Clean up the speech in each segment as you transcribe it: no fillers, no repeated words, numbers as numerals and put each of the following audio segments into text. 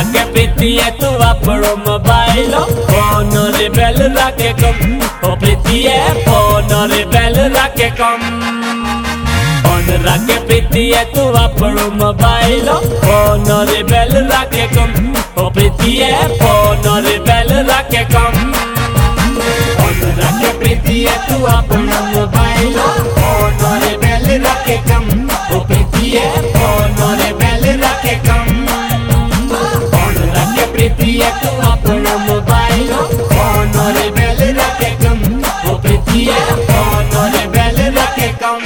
रखे प्रीति है तू अपनो मोबाइल फोन रे बेल रखे कम ओ प्रीति है फोन रे बेल रखे कम फोन रखे प्रीति है तू अपनो मोबाइल फोन रे बेल रखे कम ओ प्रीति है फोन रे बेल रखे कम फोन रखे प्रीति है तू अपनो मोबाइल फोन रे बेल रखे कम ओ प्रीति है फोन रे बेल रखे कम फोन रखे प्रीति है तू अपनो मोबाइल फोन रे बेल रखे कम ओ प्रीति है फोन रे बेल रखे कम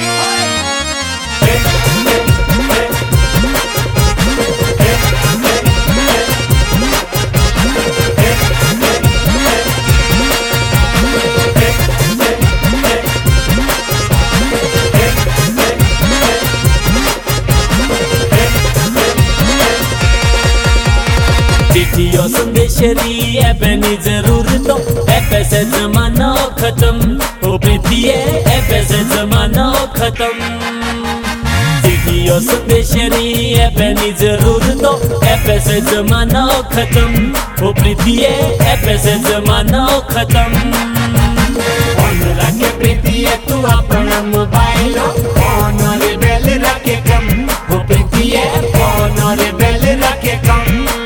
चिट्ठियों संदेशरी एबनी जरूरतों ऐपे से जमाना खत्म हो प्रीति है ऐपे से जमाना खत्म चिट्ठियों संदेशरी एबनी जरूरतों ऐपे से जमाना खत्म हो प्रीति है ऐपे से जमाना खत्म फोन रखे प्रीति है तू अपना मोबाइल फोन रे बेल रखे कम हो प्रीति है फोन रे बेल रखे कम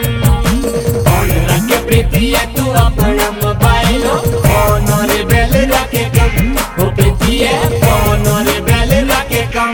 प्रीति है तू अपना मोबाइल फोन रे बेल रखे कम ओ प्रीति है फोन रे बेल रखे कम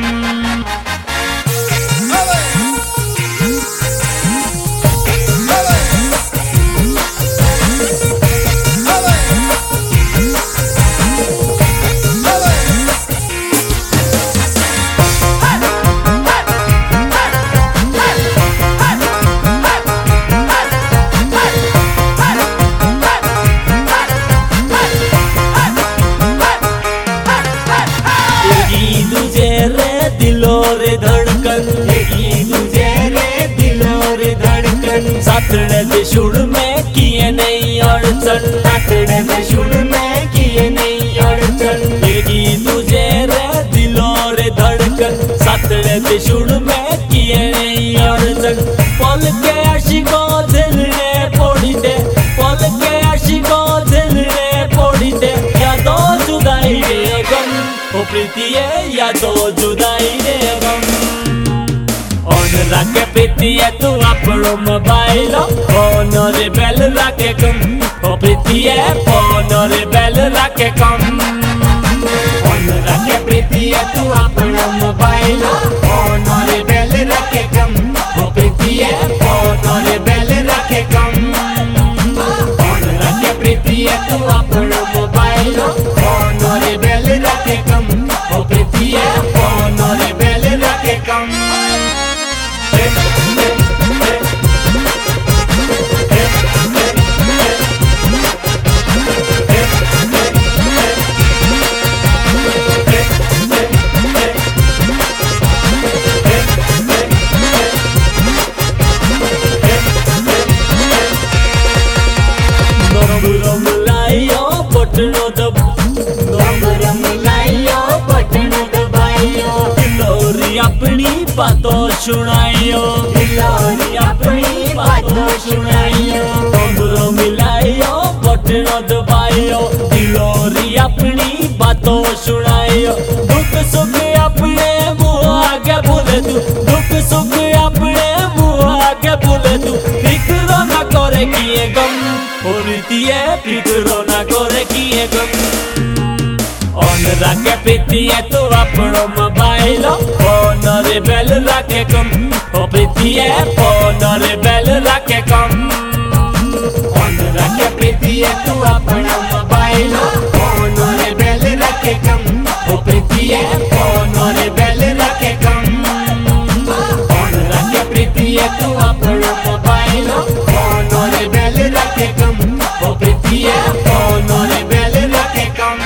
दिलो रे धड़कन तुझे रे दिलो रे धड़कन साथड़े दे शुड़ में किए नहीं अड़चन साथड़े दे शुड़ में किए नहीं अड़चन येगी तुझे रे दिलो रे धड़कन साथड़े दे शुड़ में किए नहीं अड़चन पल के आशिको दिल रे पोड़ी दे पल के आशिको दिल रे पोड़ी दे यादों जुदाई रे गम ओ प्रीति है या तो जुदाई रे गम फोन रखे प्रीति है तू अपनो मोबाइल फोन रे बेल रखे कम ओ प्रीति है फोन रे बेल रखे कम फोन रखे प्रीति है तू अपनो मोबाइल फोन रे बेल रखे कम ओ प्रीति है फोन रे बेल रखे कम फोन रखे प्रीति है तू अपनो मोबाइल फोन रे बेल रखे कम ओ प्रीति है फोन रे बेल रखे कम अपनी बातों सुनाइयो दिलोरी अपनी बातों सुनाइयो डोंगरों मिलाइयो बटनों दबाइयो दिलोरी अपनी बातों सुनाइयो दुख सुख अपने मुँह आगे बोले तू दुख सुख अपने मुँह आगे बोले तू फिक्र ना करे किए गम होती है फिक्र ना करे किए गम फोन रखे प्रीति है तू अपनो मोबाइल फोन रे बेल रखे कम ओ प्रीति है फोन रे बेल रखे कम फोन रखे प्रीति है तू अपना मोबाइल फोन रे बेल रखे कम ओ प्रीति है फोन रे बेल रखे कम फोन रखे प्रीति है तू अपना मोबाइल फोन रे बेल रखे कम ओ प्रीति है फोन रे बेल रखे कम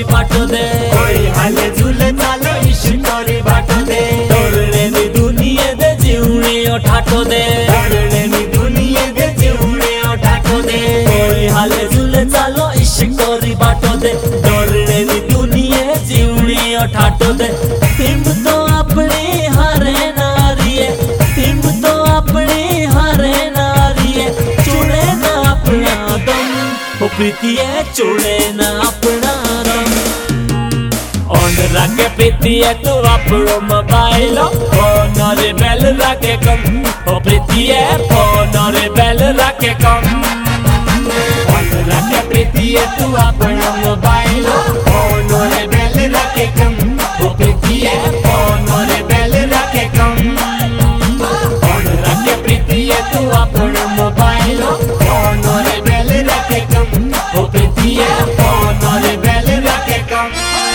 करी बाटो दे कोई हाले झुले चालो इश्क करी बाटो दे तोरणे नी दुनिया दे जीवनी ठाटो दे तोरणे नी दुनिया दे जीवनी ठाटो दे कोई हाले झुले चालो इश्क करी बाटो दे तोरणे नी दुनिया जीवनी ठाटो दे हिम तो अपनी हारे नारी है हिम तो अपनी हारे नारी है चुने ना अपना दम ओ प्रीतिए चुने ना अपना दम ऑन रखे प्रीतिए तू अपनो मोबाइल फोन और बेल रखे कम ओ प्रीतिए फोन और बेल रखे कम ऑन रखे प्रीतिए तू अपनो मोबाइल फोन और बेल रखे कम ओ प्रीतिए फोन और बेल रखे कम ऑन रखे प्रीतिए तू अपनो मोबाइल फोन और बेल रखे कम ओ प्रीतिए फोन और बेल रखे कम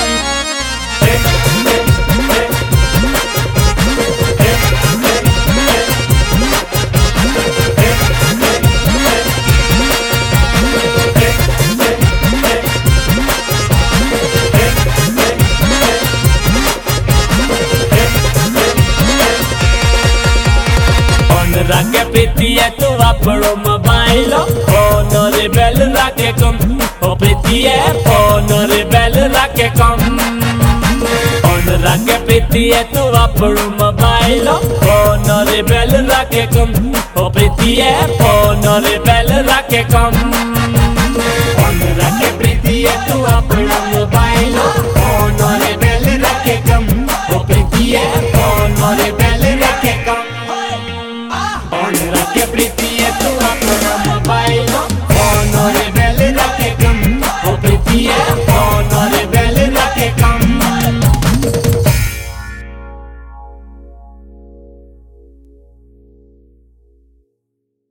रखे प्रीतिए तू अपनो मोबाइल फोन और बेल रखे कम ओ प्रीतिए फोन और बेल रखे कम ऑन रखे प्रीतिए तू अपनो मोबाइल फोन और बेल रखे कम ओ प्रीतिए फोन और बेल रखे कम ऑन रखे प्रीतिए तू अपनो मोबाइल